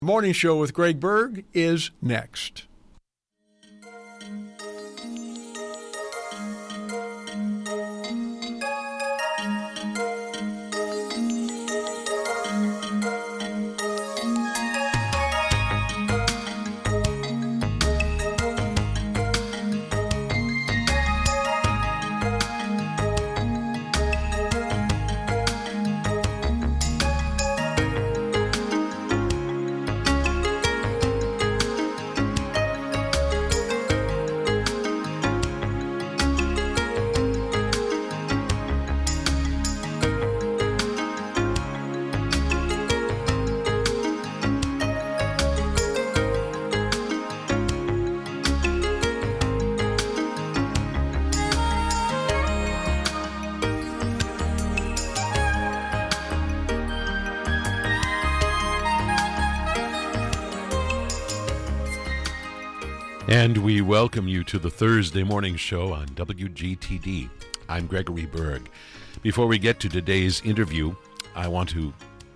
Morning Show with Greg Berg is next. And we welcome you to the Thursday morning show on WGTD. I'm Gregory Berg. Before we get to today's interview, I want to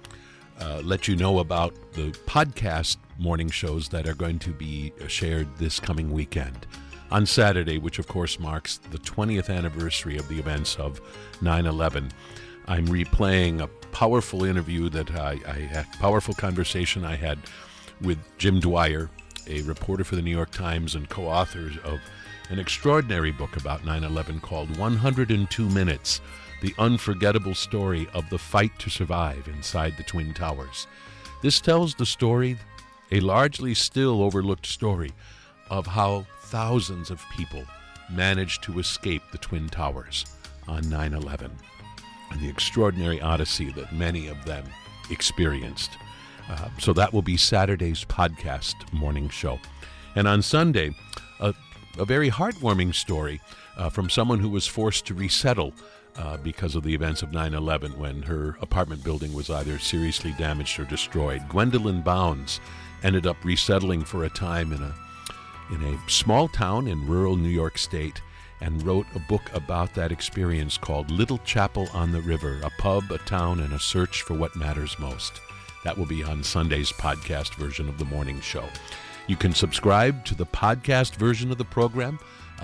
let you know about the podcast morning shows that are going to be shared this coming weekend. On Saturday, which of course marks the 20th anniversary of the events of 9/11, I'm replaying a powerful interview that powerful conversation I had with Jim Dwyer, a reporter for the New York Times and co-author of an extraordinary book about 9/11 called 102 Minutes, The Unforgettable Story of the Fight to Survive Inside the Twin Towers. This tells the story, a largely still overlooked story, of how thousands of people managed to escape the Twin Towers on 9/11 and the extraordinary odyssey that many of them experienced. So that will be Saturday's podcast morning show. And on Sunday, a very heartwarming story from someone who was forced to resettle because of the events of 9/11 when her apartment building was either seriously damaged or destroyed. Gwendolyn Bounds ended up resettling for a time in a small town in rural New York State and wrote a book about that experience called Little Chapel on the River, a pub, a town, and a search for what matters most. That will be on Sunday's podcast version of the morning show. You can subscribe to the podcast version of the program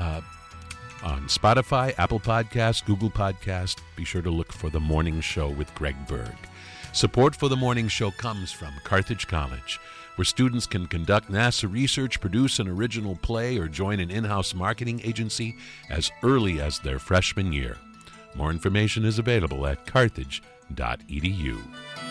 on Spotify, Apple Podcasts, Google Podcasts. Be sure to look for The Morning Show with Greg Berg. Support for The Morning Show comes from Carthage College, where students can conduct NASA research, produce an original play, or join an in-house marketing agency as early as their freshman year. More information is available at carthage.edu.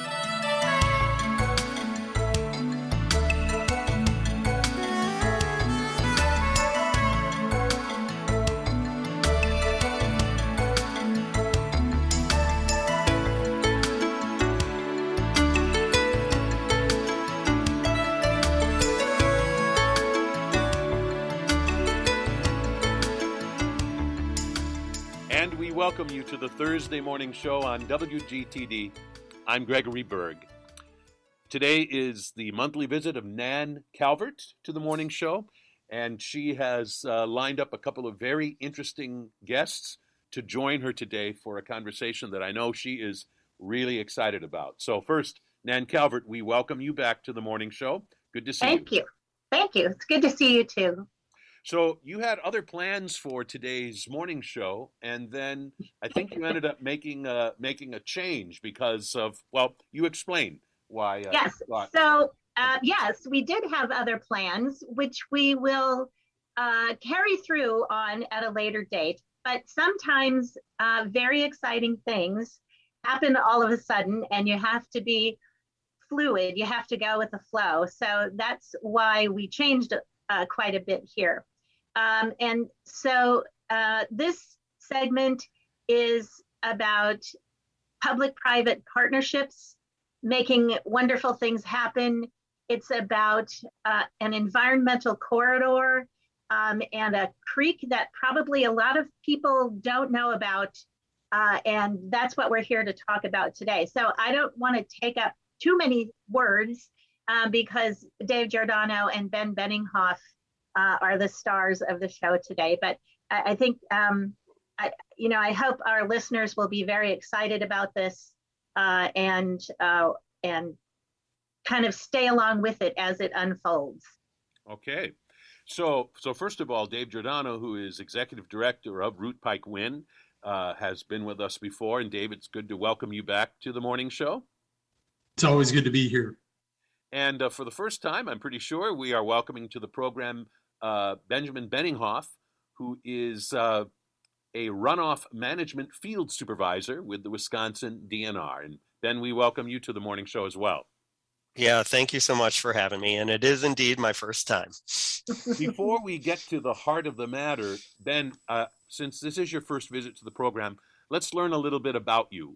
Welcome you to the Thursday morning show on WGTD. I'm Gregory Berg. Today is the monthly visit of Nan Calvert to the morning show, and she has lined up a couple of very interesting guests to join her today for a conversation that I know she is really excited about. So first, Nan Calvert, we welcome you back to the morning show. Good to see you. Thank you. Thank you. It's good to see you too. So you had other plans for today's morning show, and then I think you ended up making a change because of, well, you explain why. Yes. So, yes, we did have other plans, which we will carry through on at a later date. But sometimes very exciting things happen all of a sudden, and you have to be fluid. You have to go with the flow. So that's why we changed quite a bit here. And so this segment is about public-private partnerships, making wonderful things happen. It's about an environmental corridor and a creek that probably a lot of people don't know about. And that's what we're here to talk about today. So I don't want to take up too many words because Dave Giordano and Ben Benninghoff are the stars of the show today. But I think, I hope our listeners will be very excited about this and kind of stay along with it as it unfolds. Okay. So first of all, Dave Giordano, who is executive director of Root Pike Wind, has been with us before. And Dave, it's good to welcome you back to the morning show. It's always good to be here. And for the first time, I'm pretty sure, we are welcoming to the program Benjamin Benninghoff, who is a runoff management field supervisor with the Wisconsin DNR. And Ben, we welcome you to the morning show as well. Yeah, thank you so much for having me. And it is indeed my first time. Before we get to the heart of the matter, Ben, since this is your first visit to the program, let's learn a little bit about you.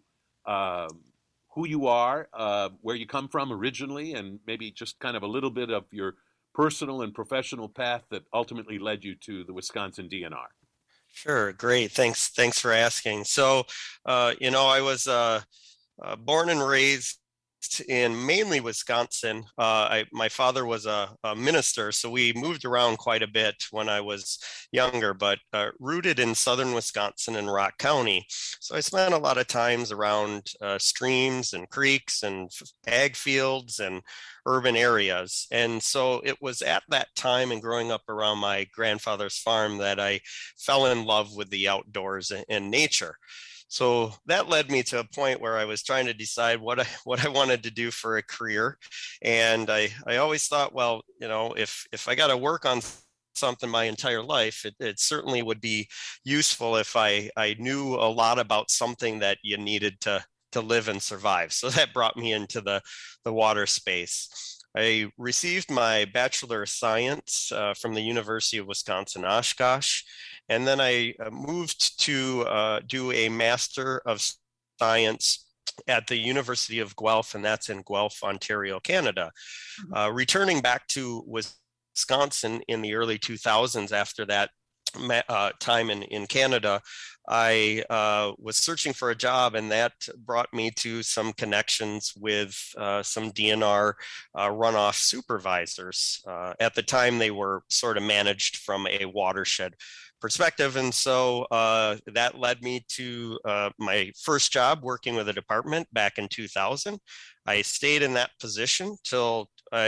Who you are, where you come from originally, and maybe just kind of a little bit of your personal and professional path that ultimately led you to the Wisconsin DNR. Sure, great. Thanks for asking. So, I was born and raised in mainly Wisconsin. My father was a minister, so we moved around quite a bit when I was younger, but rooted in southern Wisconsin and Rock County. So I spent a lot of times around streams and creeks and ag fields and urban areas. And so it was at that time and growing up around my grandfather's farm that I fell in love with the outdoors and nature. So that led me to a point where I was trying to decide what I wanted to do for a career. And I always thought, well, if I got to work on something my entire life, it certainly would be useful if I knew a lot about something that you needed to live and survive. So that brought me into the water space. I received my Bachelor of Science from the University of Wisconsin-Oshkosh, and then I moved to do a Master of Science at the University of Guelph, and that's in Guelph, Ontario, Canada. Returning back to Wisconsin in the early 2000s after that time in Canada, I was searching for a job, and that brought me to some connections with some DNR runoff supervisors. At the time, they were sort of managed from a watershed perspective. And so that led me to my first job working with a department back in 2000. I stayed in that position till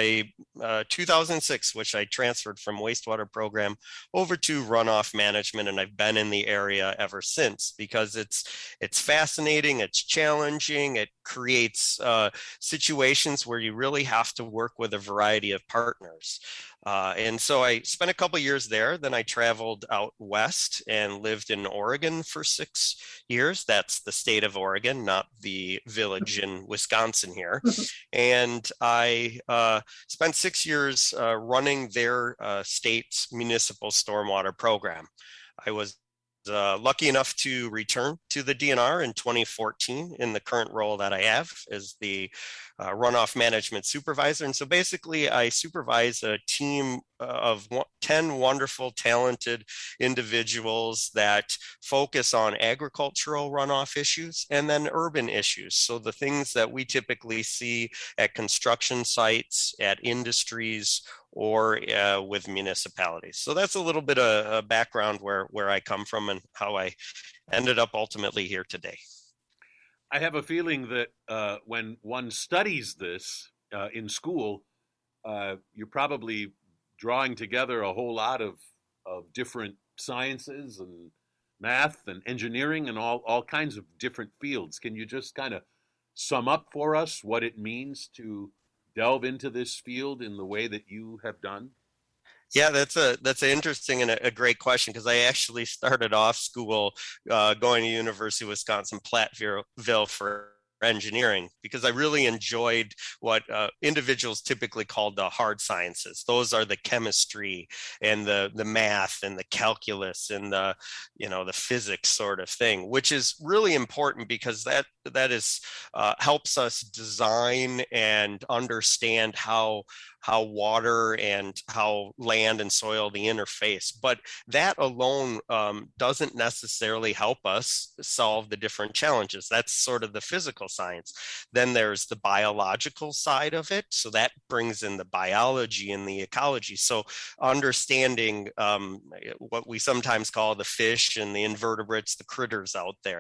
2006, which I transferred from wastewater program over to runoff management, and I've been in the area ever since because it's fascinating, it's challenging, it creates situations where you really have to work with a variety of partners. And so I spent a couple years there. Then I traveled out west and lived in Oregon for 6 years. That's the state of Oregon, not the village in Wisconsin here. And I spent 6 years running their state's municipal stormwater program. I was lucky enough to return to the DNR in 2014 in the current role that I have as the runoff management supervisor. And so basically I supervise a team of 10 wonderful, talented individuals that focus on agricultural runoff issues and then urban issues. So the things that we typically see at construction sites, at industries, or with municipalities. So that's a little bit of a background where I come from and how I ended up ultimately here today. I have a feeling that when one studies this in school, you're probably drawing together a whole lot of different sciences and math and engineering and all kinds of different fields. Can you just kind of sum up for us what it means to delve into this field in the way that you have done? Yeah, that's an interesting and a great question, because I actually started off school going to University of Wisconsin-Platteville for engineering because I really enjoyed what individuals typically call the hard sciences. Those are the chemistry and the math and the calculus and the physics sort of thing, which is really important because that is helps us design and understand how water and how land and soil, the interface. But that alone doesn't necessarily help us solve the different challenges. That's sort of the physical science. Then there's the biological side of it. So that brings in the biology and the ecology. So understanding what we sometimes call the fish and the invertebrates, the critters out there.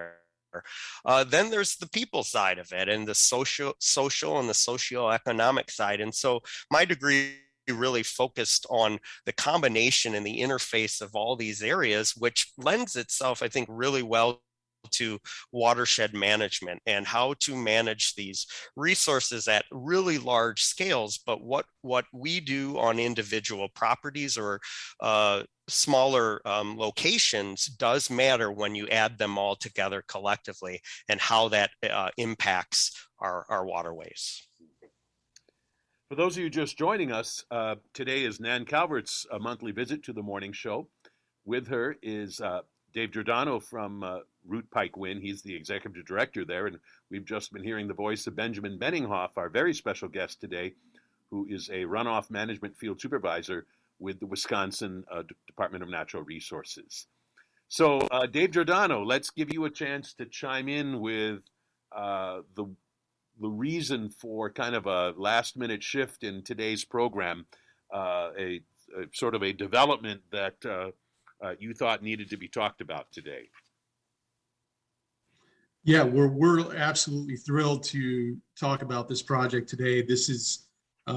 Then there's the people side of it and the social and the socioeconomic side. And so my degree really focused on the combination and the interface of all these areas, which lends itself, I think, really well to watershed management and how to manage these resources at really large scales. But what we do on individual properties or smaller locations does matter when you add them all together collectively, and how that impacts our waterways. For those of you just joining us, today is Nan Calvert's monthly visit to the morning show. With her is Dave Giordano from Root Pike Win. He's the executive director there, and we've just been hearing the voice of Benjamin Benninghoff, our very special guest today, who is a runoff management field supervisor with the Wisconsin Department of Natural Resources. So, Dave Giordano, let's give you a chance to chime in with the reason for kind of a last-minute shift in today's program, a sort of a development that you thought needed to be talked about today. Yeah, we're absolutely thrilled to talk about this project today. This is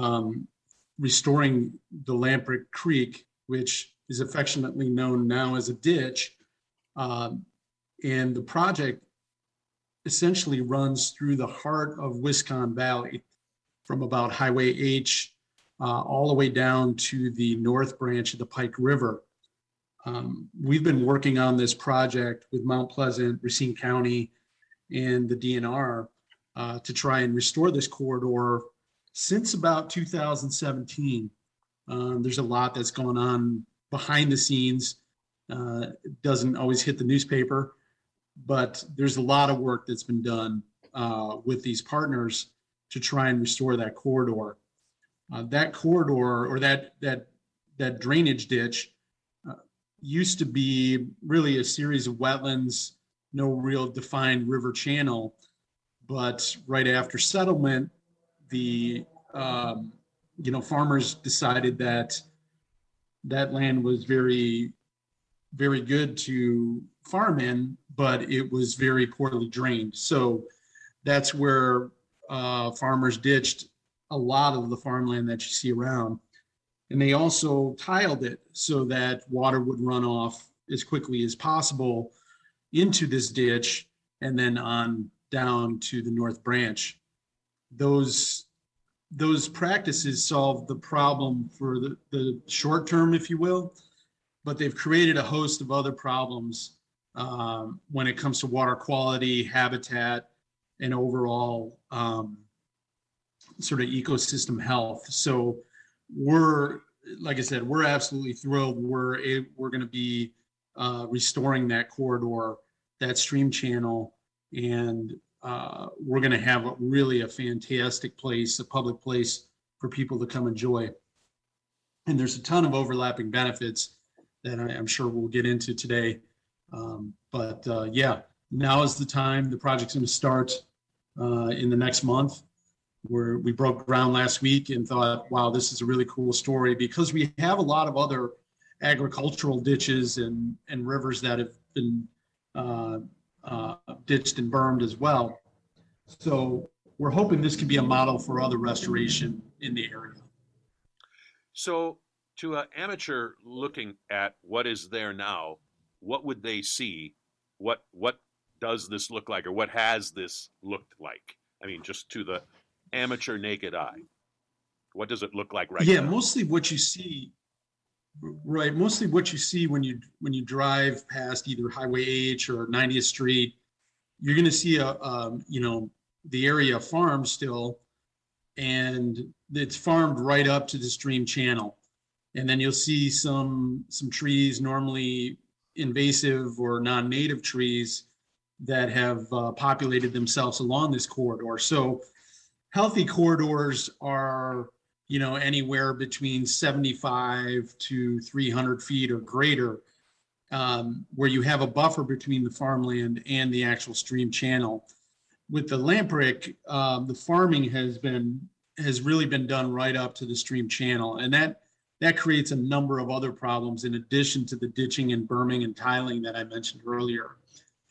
restoring the Lamprecht Creek, which is affectionately known now as a ditch. And the project essentially runs through the heart of Wisconn Valley from about Highway H all the way down to the north branch of the Pike River. We've been working on this project with Mount Pleasant, Racine County, and the DNR to try and restore this corridor since about 2017. There's a lot that's gone on behind the scenes. It doesn't always hit the newspaper, but there's a lot of work that's been done with these partners to try and restore that corridor. That corridor, or that drainage ditch, used to be really a series of wetlands, no real defined river channel. But right after settlement, the farmers decided that land was very, very good to farm in, but it was very poorly drained. So that's where farmers ditched a lot of the farmland that you see around. And they also tiled it so that water would run off as quickly as possible into this ditch and then on down to the North Branch. Those practices solved the problem for the short term, if you will, but they've created a host of other problems when it comes to water quality, habitat, and overall sort of ecosystem health. So like I said, we're absolutely thrilled. We're going to be restoring that corridor, that stream channel, and we're going to have a fantastic place, a public place for people to come enjoy. And there's a ton of overlapping benefits that I'm sure we'll get into today. But now is the time. The project's going to start in the next month. We broke ground last week and thought, wow, this is a really cool story, because we have a lot of other agricultural ditches and rivers that have been ditched and bermed as well. So we're hoping this can be a model for other restoration in the area. So to an amateur looking at what is there now, what would they see? What does this look like, or what has this looked like? I mean, just to the amateur naked eye, what does it look like right now? Mostly what you see when you drive past either Highway H or 90th Street, you're going to see the area farmed still, and it's farmed right up to the stream channel. And then you'll see some trees, normally invasive or non-native trees, that have populated themselves along this corridor. So healthy corridors are, anywhere between 75 to 300 feet or greater, where you have a buffer between the farmland and the actual stream channel. With the Lamprecht, the farming has really been done right up to the stream channel, and that creates a number of other problems in addition to the ditching and berming and tiling that I mentioned earlier.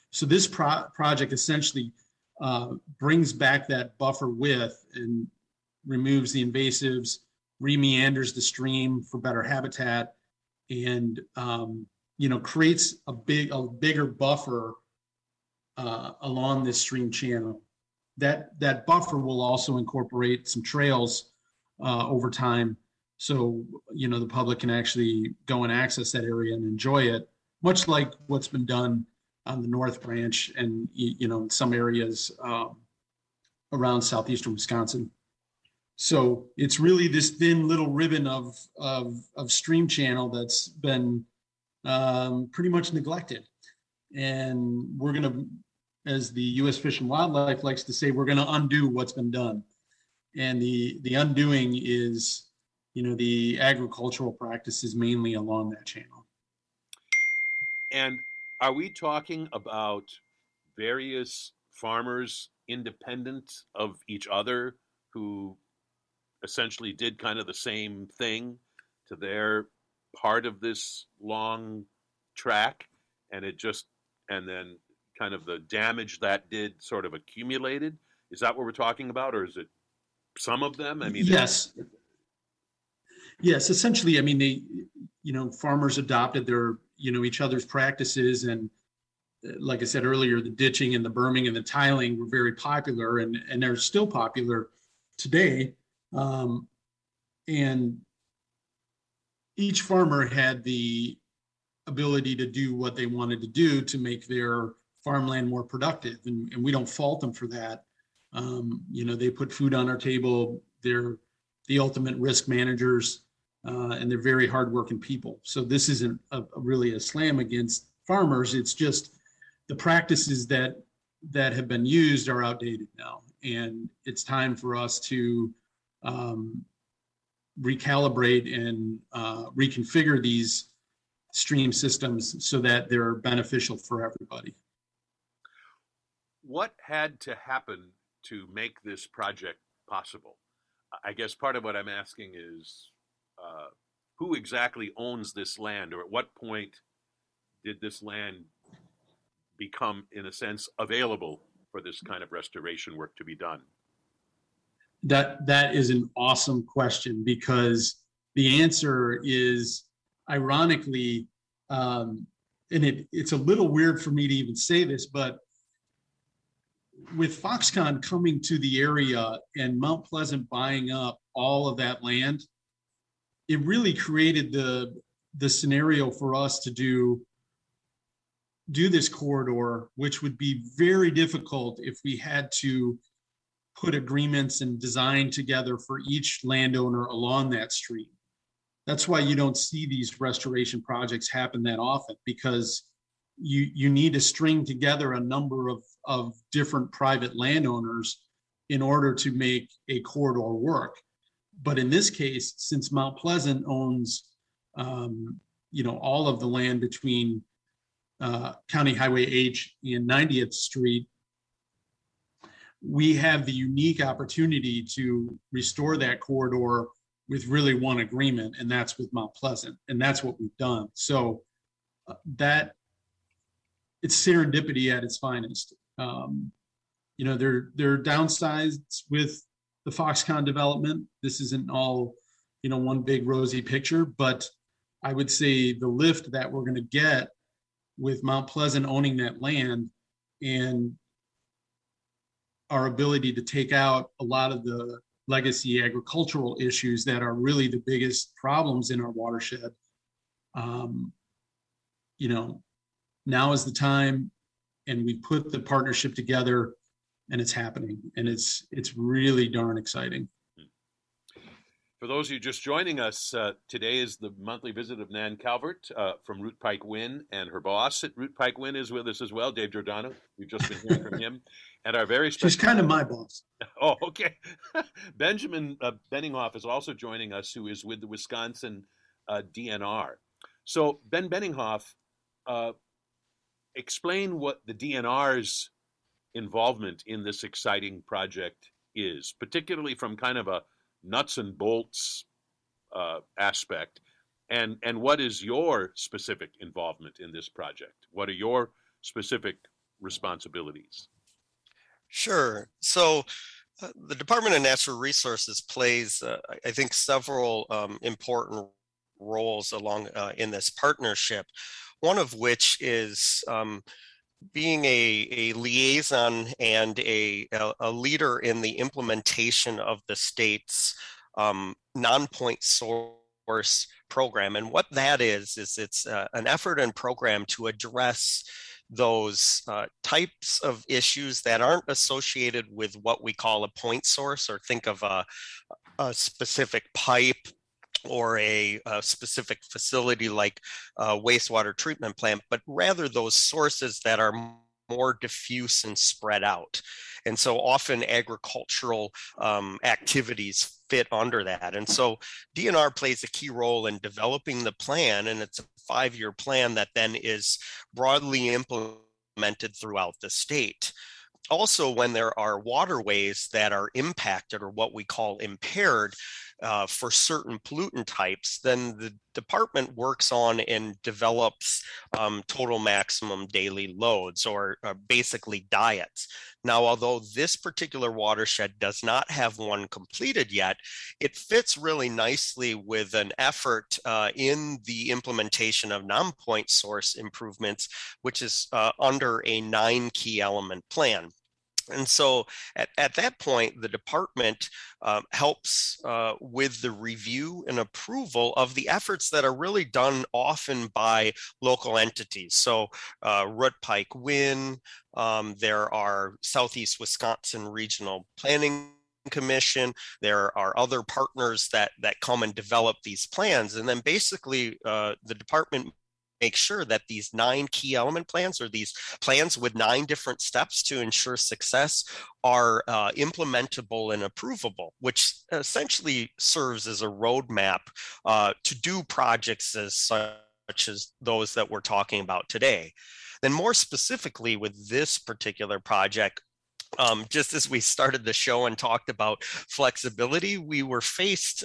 So this project essentially brings back that buffer width and removes the invasives, remeanders the stream for better habitat, and creates a bigger buffer along this stream channel. That buffer will also incorporate some trails over time, so the public can actually go and access that area and enjoy it, much like what's been done on the North Branch and in some areas around southeastern Wisconsin. So it's really this thin little ribbon of stream channel that's been pretty much neglected, and we're going to, as the U.S. Fish and Wildlife likes to say, we're going to undo what's been done. And the undoing is, the agricultural practices mainly along that channel. And are we talking about various farmers independent of each other who essentially did kind of the same thing to their part of this long track, and then kind of the damage that did sort of accumulated? Is that what we're talking about, or is it some of them? I mean, yes, essentially. I mean, they, farmers adopted their, each other's practices, and like I said earlier, the ditching and the berming and the tiling were very popular, and they're still popular today. And each farmer had the ability to do what they wanted to do to make their farmland more productive, and we don't fault them for that. They put food on our table. They're the ultimate risk managers, and they're very hardworking people. So this isn't really a slam against farmers. It's just the practices that have been used are outdated now, and it's time for us to recalibrate and reconfigure these stream systems so that they're beneficial for everybody. What had to happen to make this project possible? I guess part of what I'm asking is who exactly owns this land, or at what point did this land become, in a sense, available for this kind of restoration work to be done? That is an awesome question, because the answer is, ironically, and it's a little weird for me to even say this, but with Foxconn coming to the area and Mount Pleasant buying up all of that land, it really created the scenario for us to do this corridor, which would be very difficult if we had to put agreements and design together for each landowner along that stream. That's why you don't see these restoration projects happen that often, because you need to string together a number of different private landowners in order to make a corridor work. But in this case, since Mount Pleasant owns all of the land between County Highway H and 90th Street, we have the unique opportunity to restore that corridor with really one agreement, and that's with Mount Pleasant, and that's what we've done. So that it's serendipity at its finest. There are downsides with the Foxconn development. This isn't all, one big rosy picture, but I would say the lift that we're going to get with Mount Pleasant owning that land and our ability to take out a lot of the legacy agricultural issues that are really the biggest problems in our watershed. Now is the time, and we put the partnership together, and it's happening, and it's really darn exciting. For those of you just joining us, today is the monthly visit of Nan Calvert from Root Pike Win, and her boss at Root Pike Win is with us as well, Dave Giordano. We've just been hearing from him. And our very special... She's kind of my boss. Oh, okay. Benjamin Benninghoff is also joining us, who is with the Wisconsin DNR. So, Ben Benninghoff, explain what the DNR's involvement in this exciting project is, particularly from kind of a nuts and bolts aspect, and what is your specific involvement in this project? What are your specific responsibilities? Sure. So the Department of Natural Resources plays, I think, several important roles along in this partnership. One of which is being a liaison and a leader in the implementation of the state's non-point source program. And what that is it's an effort and program to address those types of issues that aren't associated with what we call a point source, or think of a specific pipe or a specific facility like a wastewater treatment plant, but rather those sources that are more diffuse and spread out. And so often agricultural activities fit under that. And so DNR plays a key role in developing the plan, and it's a 5-year plan that then is broadly implemented throughout the state. Also, when there are waterways that are impacted or what we call impaired for certain pollutant types, then the department works on and develops total maximum daily loads, or basically diets. Now, although this particular watershed does not have one completed yet, it fits really nicely with an effort in the implementation of non-point source improvements, which is under a 9 key element plan. And so at that point, the department helps with the review and approval of the efforts that are really done often by local entities. So Root Pike Wind, there are Southeast Wisconsin Regional Planning Commission, there are other partners that come and develop these plans. And then basically the department make sure that these 9 key element plans, or these plans with 9 different steps to ensure success, are implementable and approvable, which essentially serves as a roadmap to do projects as such as those that we're talking about today. Then more specifically with this particular project, just as we started the show and talked about flexibility, we were faced,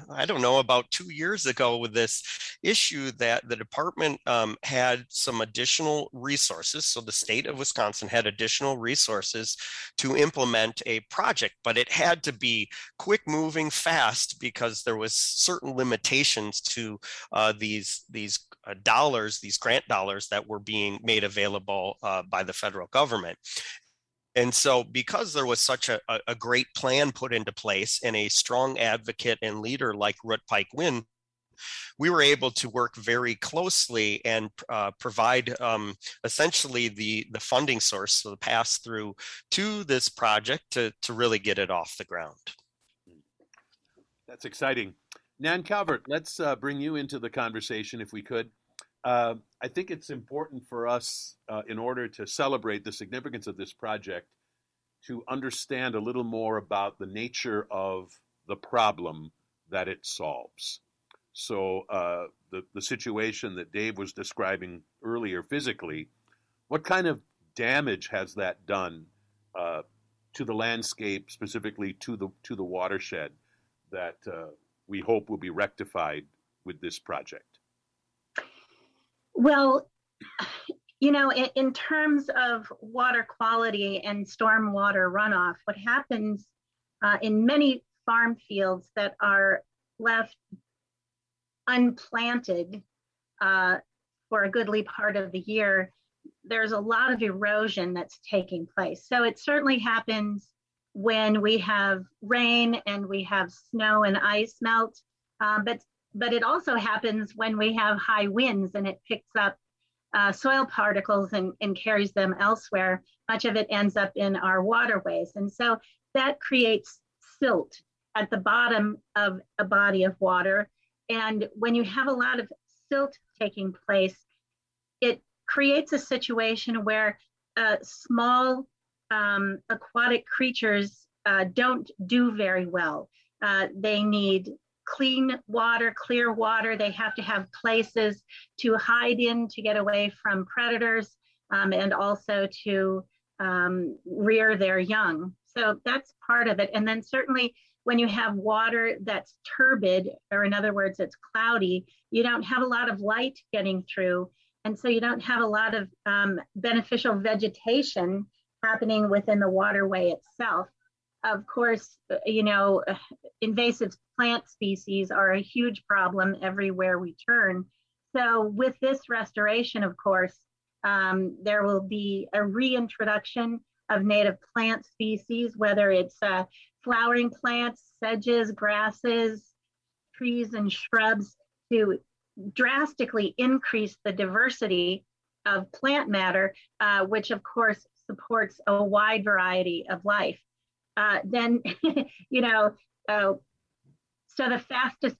about 2 years ago with this issue that the department had some additional resources. So the state of Wisconsin had additional resources to implement a project, but it had to be quick moving fast because there was certain limitations to these dollars, these grant dollars that were being made available by the federal government. And so because there was such a great plan put into place and a strong advocate and leader like Root Pike Wind, we were able to work very closely and provide essentially the funding source, so the pass through to this project to really get it off the ground. That's exciting. Nan Calvert, let's bring you into the conversation if we could. I think it's important for us, in order to celebrate the significance of this project, to understand a little more about the nature of the problem that it solves. So the situation that Dave was describing earlier physically, what kind of damage has that done to the landscape, specifically to the watershed, that we hope will be rectified with this project? Well, in terms of water quality and stormwater runoff, what happens in many farm fields that are left unplanted for a goodly part of the year, there's a lot of erosion that's taking place. So it certainly happens when we have rain and we have snow and ice melt, but it also happens when we have high winds and it picks up soil particles and carries them elsewhere. Much of it ends up in our waterways. And so that creates silt at the bottom of a body of water. And when you have a lot of silt taking place, it creates a situation where small aquatic creatures don't do very well. They need clean water, clear water. They have to have places to hide in to get away from predators, and also to rear their young. So that's part of it. And then certainly when you have water that's turbid, or in other words, it's cloudy, you don't have a lot of light getting through. And so you don't have a lot of beneficial vegetation happening within the waterway itself. Of course, invasive plant species are a huge problem everywhere we turn. So with this restoration, of course, there will be a reintroduction of native plant species, whether it's flowering plants, sedges, grasses, trees, and shrubs, to drastically increase the diversity of plant matter, which of course supports a wide variety of life. Then, so the fastest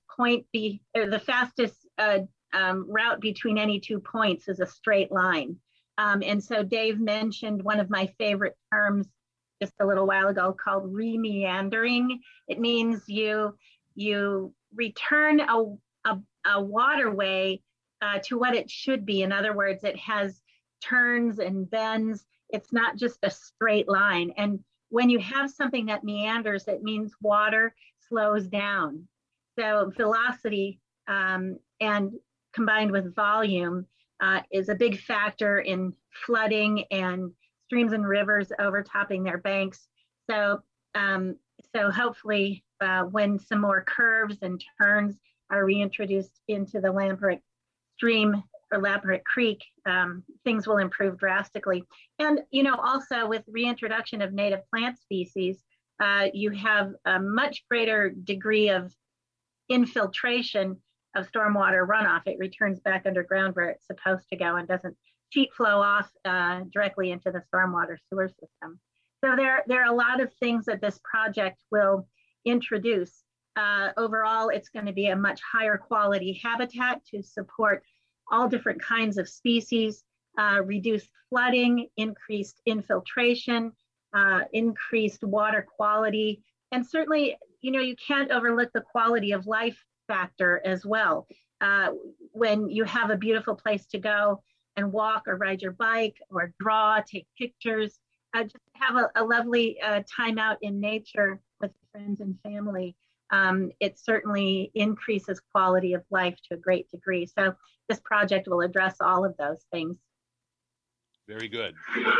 route between any 2 points is a straight line. And so Dave mentioned one of my favorite terms just a little while ago called remeandering. It means you return a waterway to what it should be. In other words, it has turns and bends. It's not just a straight line. And when you have something that meanders, it means water slows down. So velocity and combined with volume is a big factor in flooding and streams and rivers overtopping their banks. So hopefully when some more curves and turns are reintroduced into the Lamprecht stream or Lamprecht Creek, things will improve drastically. And also with reintroduction of native plant species, you have a much greater degree of infiltration of stormwater runoff. It returns back underground where it's supposed to go and doesn't sheet flow off directly into the stormwater sewer system. So there are a lot of things that this project will introduce. Overall, it's going to be a much higher quality habitat to support all different kinds of species, reduced flooding, increased infiltration, increased water quality, and certainly, you can't overlook the quality of life factor as well. When you have a beautiful place to go and walk or ride your bike or draw, take pictures, just have a lovely time out in nature with friends and family. It certainly increases quality of life to a great degree. So this project will address all of those things. Very good.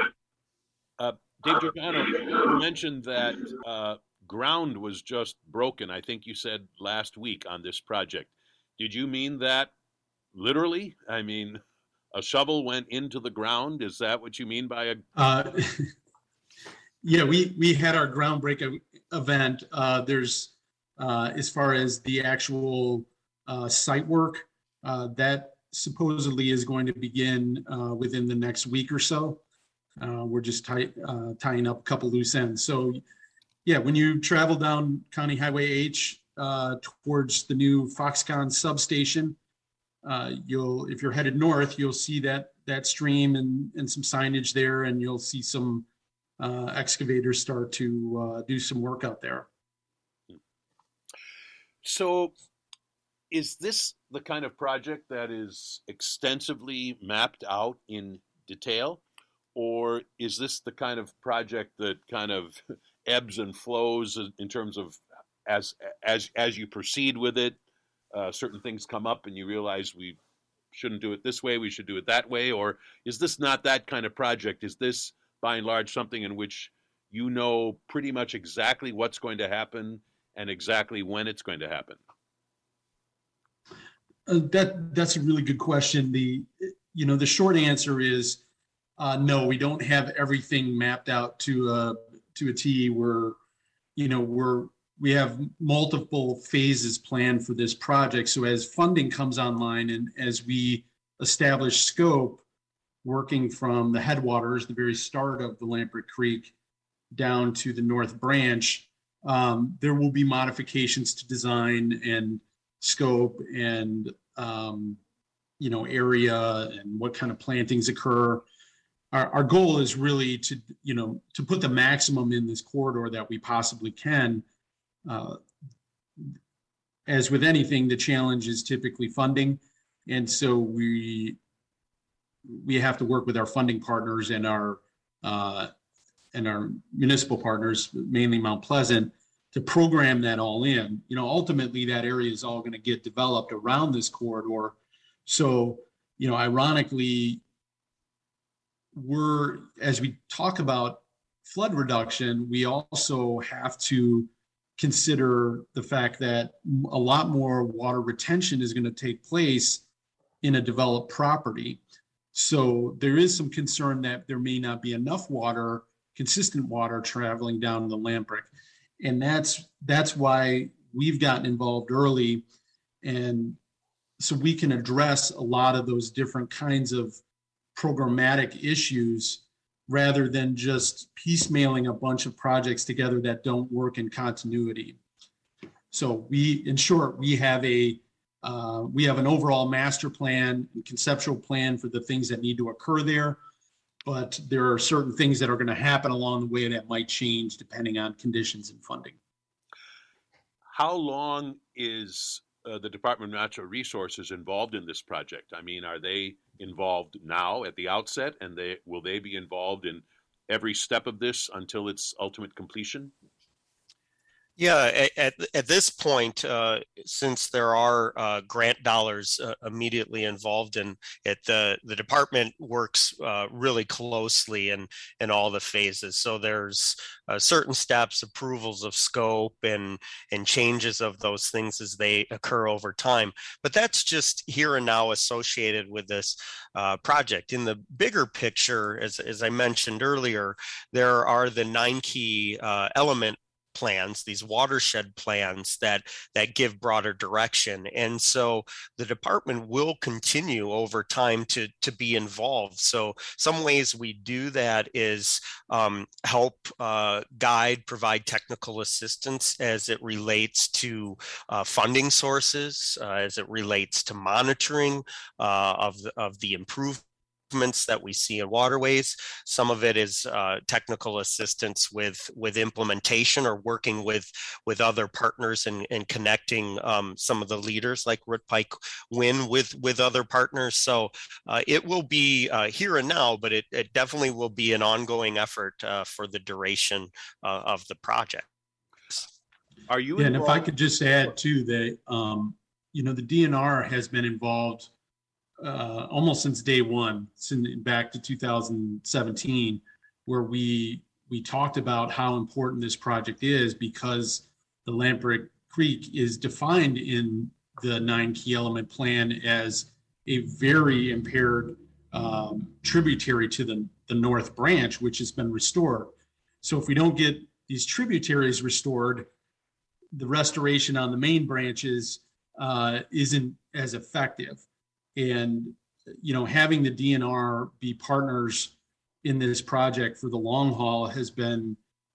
Dave Giordano, you mentioned that ground was just broken, I think you said last week, on this project. Did you mean that literally? I mean, a shovel went into the ground? Is that what you mean by a... Yeah, we had our groundbreaking event. There's, as far as the actual site work, that supposedly is going to begin within the next week or so. We're just tying up a couple loose ends. So yeah, when you travel down County Highway H towards the new Foxconn substation, if you're headed north, you'll see that stream and some signage there, and you'll see some excavators start to do some work out there. So is this the kind of project that is extensively mapped out in detail? Or is this the kind of project that kind of ebbs and flows in terms of as you proceed with it, certain things come up and you realize we shouldn't do it this way, we should do it that way? Or is this not that kind of project? Is this by and large something in which you know pretty much exactly what's going to happen and exactly when it's going to happen? That's a really good question. The short answer is no, we don't have everything mapped out to a T. We have multiple phases planned for this project. So as funding comes online and as we establish scope, working from the headwaters, the very start of the Lamprecht Creek, down to the North Branch, there will be modifications to design and scope and area and what kind of plantings occur. Our goal is really to put the maximum in this corridor that we possibly can. As with anything, the challenge is typically funding, and so we have to work with our funding partners and our municipal partners, mainly Mount Pleasant, to program that all in. Ultimately that area is all going to get developed around this corridor. So, ironically, as we talk about flood reduction, we also have to consider the fact that a lot more water retention is going to take place in a developed property. So there is some concern that there may not be enough water, consistent water traveling down the Lamprecht. And that's why we've gotten involved early. And so we can address a lot of those different kinds of programmatic issues rather than just piecemealing a bunch of projects together that don't work in continuity. So in short, we have an overall master plan and conceptual plan for the things that need to occur there, but there are certain things that are going to happen along the way that might change depending on conditions and funding. How long is the Department of Natural Resources involved in this project? I mean, are they involved now at the outset, and will they be involved in every step of this until its ultimate completion? Yeah, at this point, since there are grant dollars immediately involved in it, the department works really closely in all the phases. So there's certain steps, approvals of scope, and changes of those things as they occur over time. But that's just here and now associated with this project. In the bigger picture, as I mentioned earlier, there are the 9 key element plans, these watershed plans that give broader direction. And so the department will continue over time to be involved. So some ways we do that is help guide, provide technical assistance as it relates to funding sources, as it relates to monitoring of the improvements that we see in waterways. Some of it is technical assistance with implementation or working with other partners and connecting some of the leaders like Root Pike Win with other partners. So it will be here and now, but it definitely will be an ongoing effort for the duration of the project. Are you? Yeah, and if I could just add too that the DNR has been involved almost since day one, back to 2017, where we talked about how important this project is because the Lamprecht Creek is defined in the 9 key element plan as a very impaired tributary to the North Branch, which has been restored. So if we don't get these tributaries restored, the restoration on the main branches isn't as effective. And, having the DNR be partners in this project for the long haul has been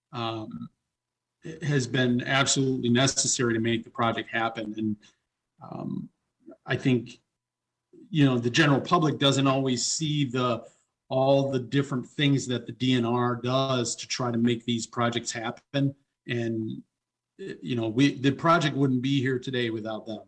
absolutely necessary to make the project happen. And I think, the general public doesn't always see all the different things that the DNR does to try to make these projects happen. And, the project wouldn't be here today without them.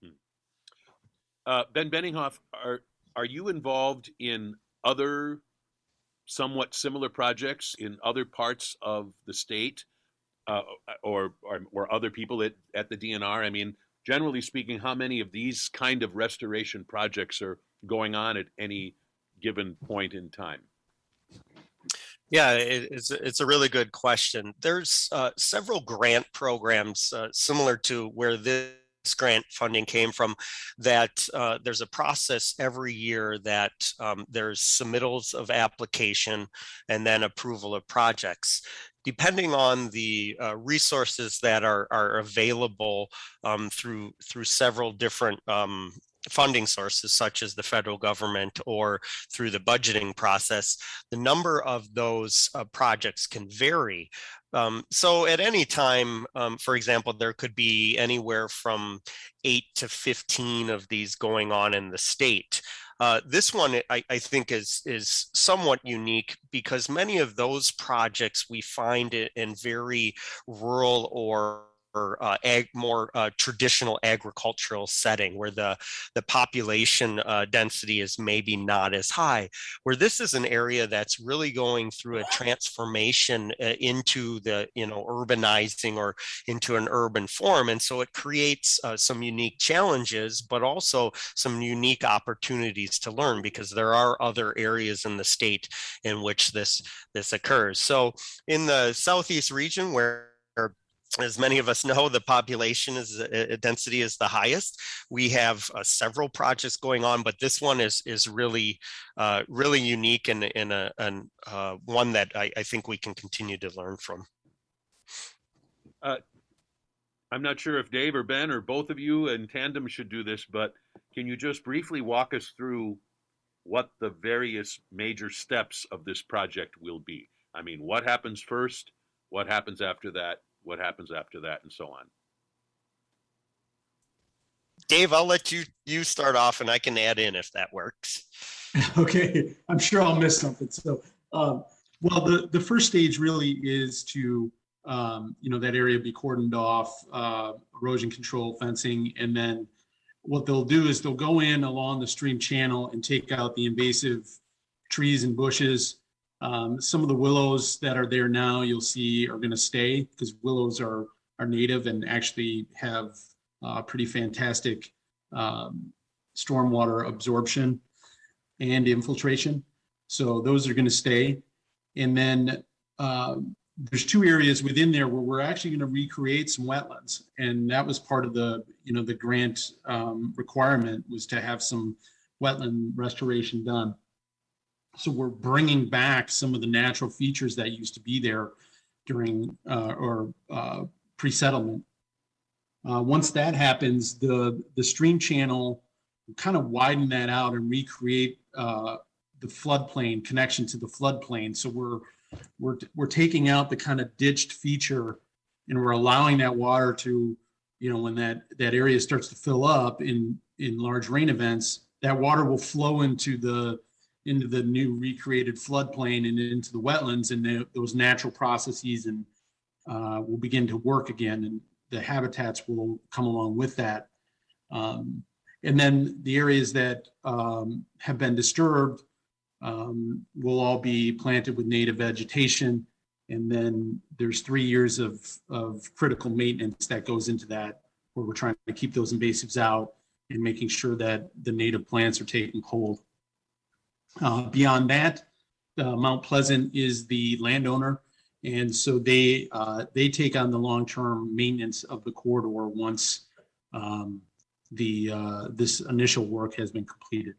Ben Benninghoff, are you involved in other somewhat similar projects in other parts of the state, or other people at the DNR? I mean, generally speaking, how many of these kind of restoration projects are going on at any given point in time? Yeah, it's a really good question. There's several grant programs similar to where this grant funding came from, that there's a process every year that there's submittals of application and then approval of projects. Depending on the resources that are available through several different funding sources, such as the federal government or through the budgeting process, the number of those projects can vary. So at any time, for example, there could be anywhere from 8 to 15 of these going on in the state. This one, I think, is somewhat unique because many of those projects we find in very rural or more traditional agricultural setting where the population density is maybe not as high, where this is an area that's really going through a transformation into the, urbanizing or into an urban form. And so it creates some unique challenges, but also some unique opportunities to learn, because there are other areas in the state in which this occurs. So in the Southeast region, where, as many of us know, the population density is the highest, we have several projects going on, but this one is really really unique and one that I think we can continue to learn from. I'm not sure if Dave or Ben or both of you in tandem should do this, but can you just briefly walk us through what the various major steps of this project will be? I mean, what happens first? What happens after that? What happens after that, and so on? Dave, I'll let you start off, and I can add in if that works. Okay, I'm sure I'll miss something. So, well, the first stage really is to, that area be cordoned off, erosion control, fencing, and then what they'll do is they'll go in along the stream channel and take out the invasive trees and bushes. Some of the willows that are there now, you'll see, are going to stay, because willows are native and actually have pretty fantastic stormwater absorption and infiltration. So those are going to stay. And then there's two areas within there where we're actually going to recreate some wetlands. And that was part of the grant requirement, was to have some wetland restoration done. So we're bringing back some of the natural features that used to be there during pre-settlement. Once that happens, the stream channel will kind of widen that out and recreate the floodplain, connection to the floodplain. So we're taking out the kind of ditched feature, and we're allowing that water to, when that area starts to fill up in large rain events, that water will flow into the new recreated floodplain and into the wetlands, and those natural processes and will begin to work again, and the habitats will come along with that. And then the areas that have been disturbed will all be planted with native vegetation. And then there's 3 years of critical maintenance that goes into that, where we're trying to keep those invasives out and making sure that the native plants are taking hold. Beyond that, Mount Pleasant is the landowner, and so they take on the long-term maintenance of the corridor once this initial work has been completed.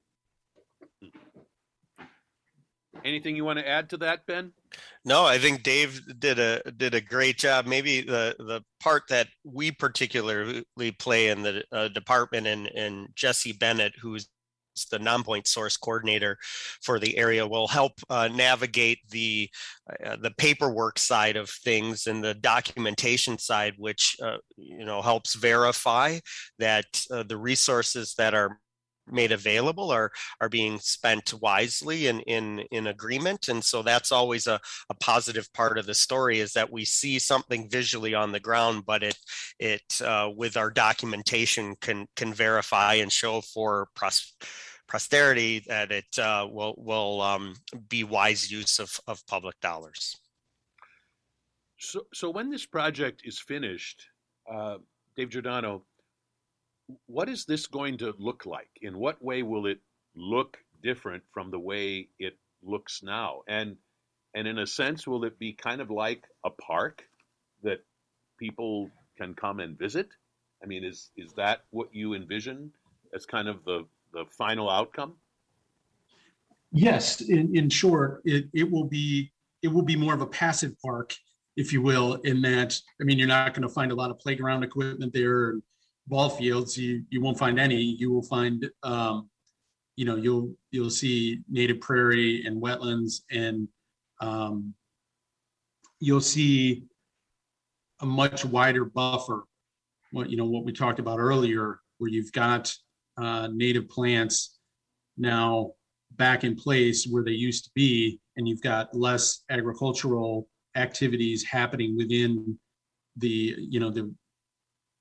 Anything you want to add to that, Ben? No, I think Dave did a great job. Maybe the part that we particularly play in the department, and Jesse Bennett, who's the non-point source coordinator for the area, will help navigate the paperwork side of things and the documentation side, which helps verify that the resources that are made available are being spent wisely and in agreement. And so that's always a positive part of the story, is that we see something visually on the ground, but it with our documentation can verify and show for posterity that it will be wise use of public dollars. So when this project is finished, Dave Giordano, what is this going to look like? In what way will it look different from the way it looks now? And in a sense, will it be kind of like a park that people can come and visit? I mean, is that what you envision as kind of the final outcome? Yes, in short, it will be more of a passive park, if you will, in that, I mean, you're not going to find a lot of playground equipment there. Ball fields, you won't find any. You will find, you'll see native prairie and wetlands, and you'll see a much wider buffer. What we talked about earlier, where you've got native plants now back in place where they used to be, and you've got less agricultural activities happening within the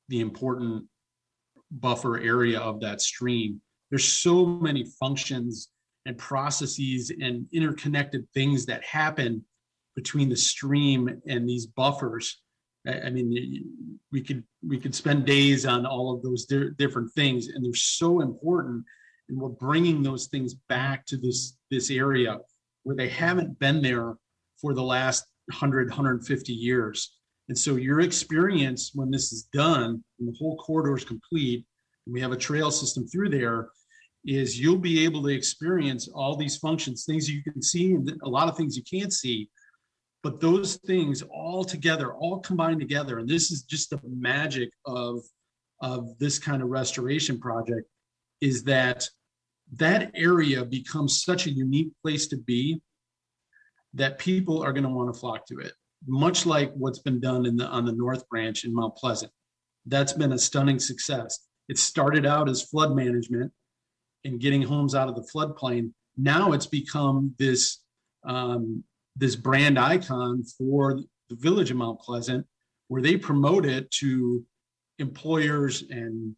the important buffer area of that stream. There's so many functions and processes and interconnected things that happen between the stream and these buffers. I mean, we could spend days on all of those different things, and they're so important. And we're bringing those things back to this area where they haven't been there for the last 100, 150 years. And so your experience when this is done and the whole corridor is complete, and we have a trail system through there, is you'll be able to experience all these functions, things you can see and a lot of things you can't see. But those things all together, all combined together, and this is just the magic of this kind of restoration project, is that area becomes such a unique place to be that people are going to want to flock to it. Much like what's been done on the North Branch in Mount Pleasant. That's been a stunning success. It started out as flood management and getting homes out of the floodplain. Now it's become this brand icon for the village of Mount Pleasant, where they promote it to employers and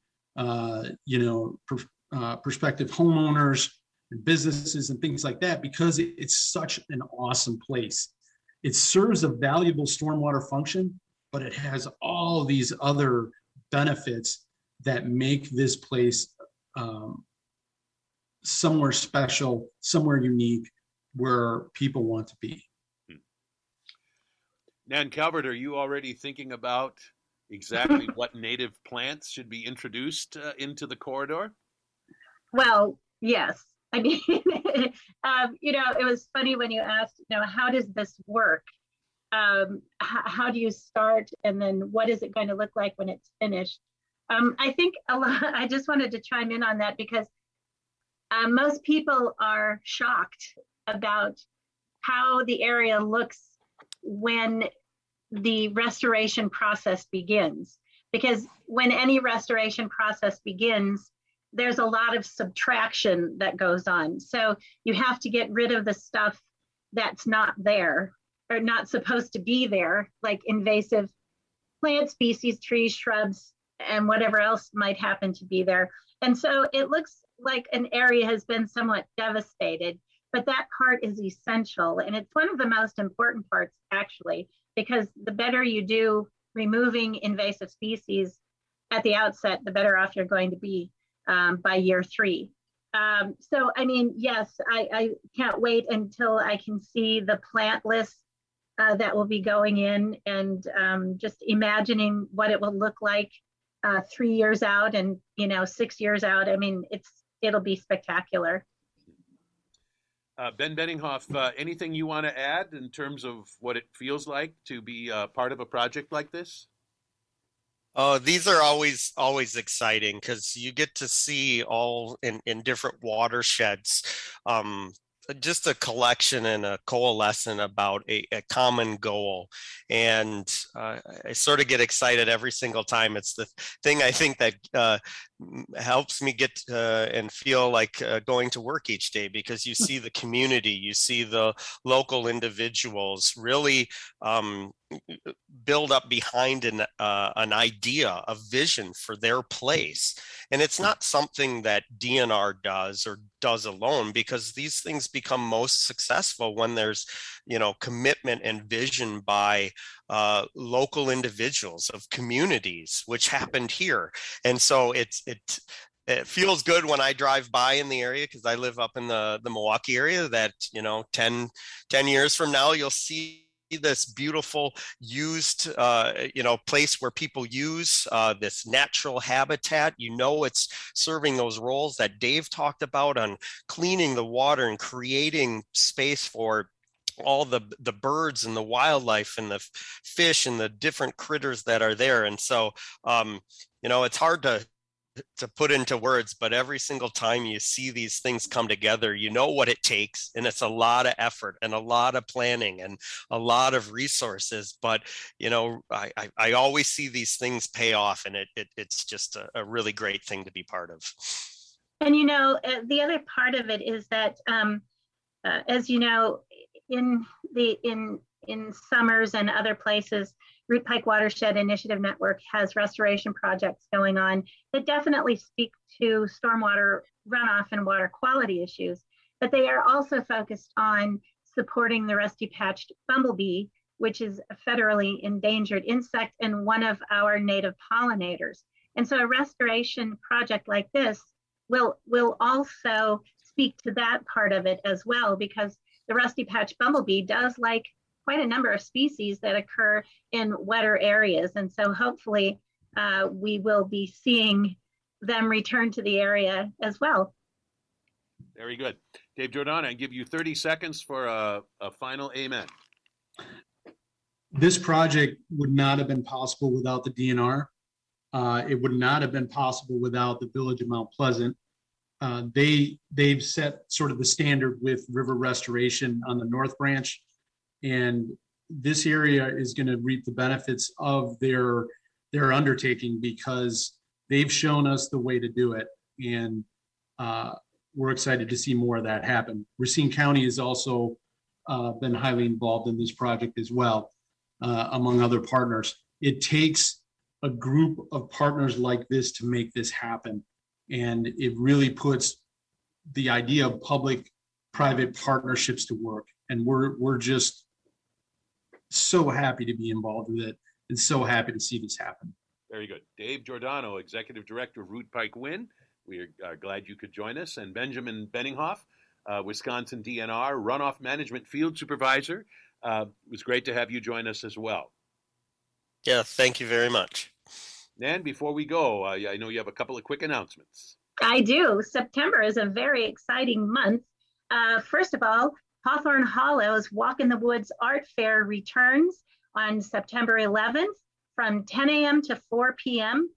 prospective homeowners and businesses and things like that, because it's such an awesome place. It serves a valuable stormwater function, but it has all these other benefits that make this place somewhere special, somewhere unique, where people want to be. Nan Calvert, are you already thinking about exactly what native plants should be introduced into the corridor? Well, yes. I mean, it was funny when you asked, how does this work? How do you start? And then what is it going to look like when it's finished? I think I just wanted to chime in on that because most people are shocked about how the area looks when the restoration process begins. Because when any restoration process begins, there's a lot of subtraction that goes on. So you have to get rid of the stuff that's not there or not supposed to be there, like invasive plant species, trees, shrubs, and whatever else might happen to be there. And so it looks like an area has been somewhat devastated, but that part is essential. And it's one of the most important parts, actually, because the better you do removing invasive species at the outset, the better off you're going to be by year 3. So, I mean, yes, I can't wait until I can see the plant list that will be going in, and just imagining what it will look like 3 years out and 6 years out. I mean, it'll be spectacular. Ben Benninghoff, anything you want to add in terms of what it feels like to be part of a project like this? These are always exciting because you get to see all in different watersheds, just a collection and a coalescence about a common goal. And I sort of get excited every single time. It's the thing I think that helps me get and feel like going to work each day, because you see the community, you see the local individuals really build up behind an idea, a vision for their place. And it's not something that DNR does alone, because these things become most successful when there's, commitment and vision by local individuals of communities, which happened here. And so it feels good when I drive by in the area, because I live up in the Milwaukee area, that 10 years from now you'll see this beautiful used place where people use this natural habitat. It's serving those roles that Dave talked about on cleaning the water and creating space for all the birds and the wildlife and the fish and the different critters that are there. And so it's hard to put into words, but every single time you see these things come together, you know what it takes, and it's a lot of effort and a lot of planning and a lot of resources. But I always see these things pay off, and it's just a really great thing to be part of. And the other part of it is that, as you know, in Summers and other places, Root Pike Watershed Initiative Network has restoration projects going on that definitely speak to stormwater runoff and water quality issues, but they are also focused on supporting the rusty-patched bumblebee, which is a federally endangered insect and one of our native pollinators. And so a restoration project like this will also speak to that part of it as well, because the rusty-patched bumblebee does like quite a number of species that occur in wetter areas. And so hopefully we will be seeing them return to the area as well. Very good. Dave Giordano, I give you 30 seconds for a final amen. This project would not have been possible without the DNR. It would not have been possible without the Village of Mount Pleasant. They've set sort of the standard with river restoration on the North Branch. And this area is going to reap the benefits of their undertaking because they've shown us the way to do it. And we're excited to see more of that happen. Racine County has also been highly involved in this project as well, among other partners. It takes a group of partners like this to make this happen. And it really puts the idea of public-private partnerships to work. And we're just so happy to be involved with it and so happy to see this happen. Very good. Dave Giordano, Executive Director of Root Pike Wind. We are glad you could join us. And Benjamin Benninghoff, Wisconsin DNR Runoff Management Field Supervisor. It was great to have you join us as well. Yeah, thank you very much. Nan, before we go, I know you have a couple of quick announcements. I do. September is a very exciting month. First of all, Hawthorne Hollow's Walk in the Woods Art Fair returns on September 11th from 10 a.m. to 4 p.m.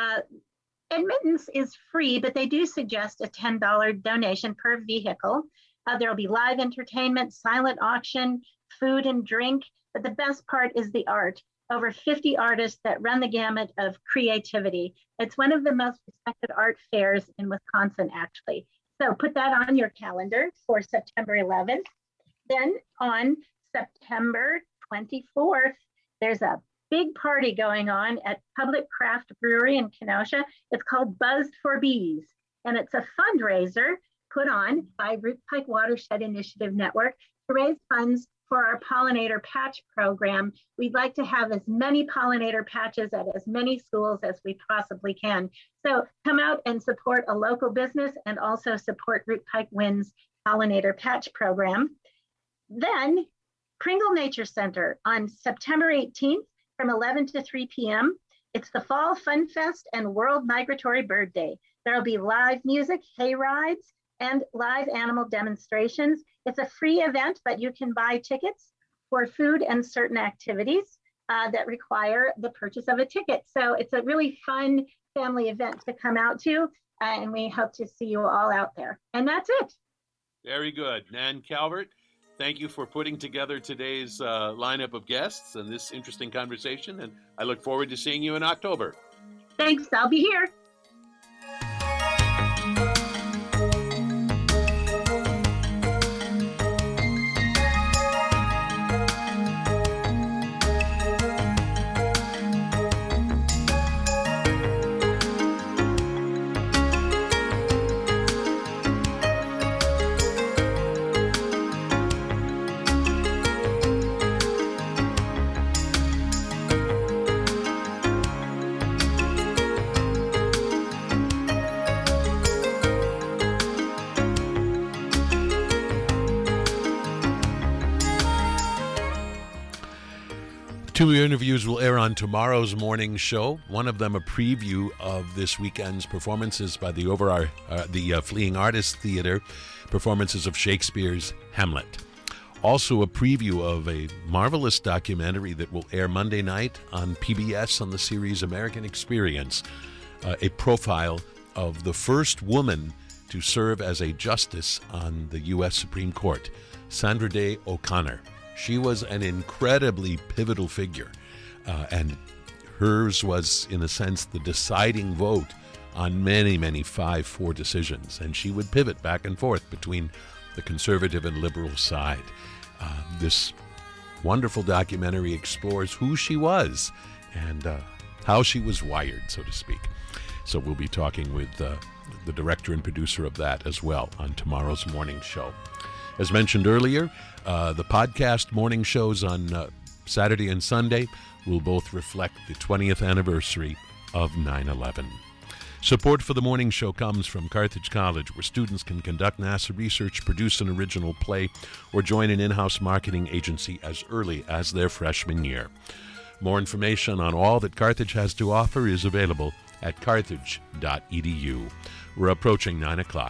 Admittance is free, but they do suggest a $10 donation per vehicle. There will be live entertainment, silent auction, food and drink, but the best part is the art. Over 50 artists that run the gamut of creativity. It's one of the most respected art fairs in Wisconsin, actually. So put that on your calendar for September 11th. Then on September 24th, there's a big party going on at Public Craft Brewery in Kenosha. It's called Buzzed for Bees, and it's a fundraiser put on by Root Pike Watershed Initiative Network to raise funds for our pollinator patch program. We'd like to have as many pollinator patches at as many schools as we possibly can. So come out and support a local business and also support Root Pike Wind's pollinator patch program. Then Pringle Nature Center on September 18th from 11 to 3 p.m. It's the Fall Fun Fest and World Migratory Bird Day. There'll be live music, hay rides, and live animal demonstrations. It's a free event, but you can buy tickets for food and certain activities that require the purchase of a ticket. So it's a really fun family event to come out to, and we hope to see you all out there. And that's it. Very good. Nan Calvert, thank you for putting together today's lineup of guests and this interesting conversation, and I look forward to seeing you in October. Thanks, I'll be here. Two interviews will air on tomorrow's morning show. One of them a preview of this weekend's performances by the Fleeing Artists Theater, performances of Shakespeare's Hamlet. Also a preview of a marvelous documentary that will air Monday night on PBS on the series American Experience, a profile of the first woman to serve as a justice on the U.S. Supreme Court, Sandra Day O'Connor. She was an incredibly pivotal figure, and hers was, in a sense, the deciding vote on many, many 5-4 decisions. And she would pivot back and forth between the conservative and liberal side. This wonderful documentary explores who she was and how she was wired, so to speak. So we'll be talking with the director and producer of that as well on tomorrow's morning show. As mentioned earlier, the podcast morning shows on Saturday and Sunday will both reflect the 20th anniversary of 9/11. Support for the morning show comes from Carthage College, where students can conduct NASA research, produce an original play, or join an in-house marketing agency as early as their freshman year. More information on all that Carthage has to offer is available at carthage.edu. We're approaching 9 o'clock.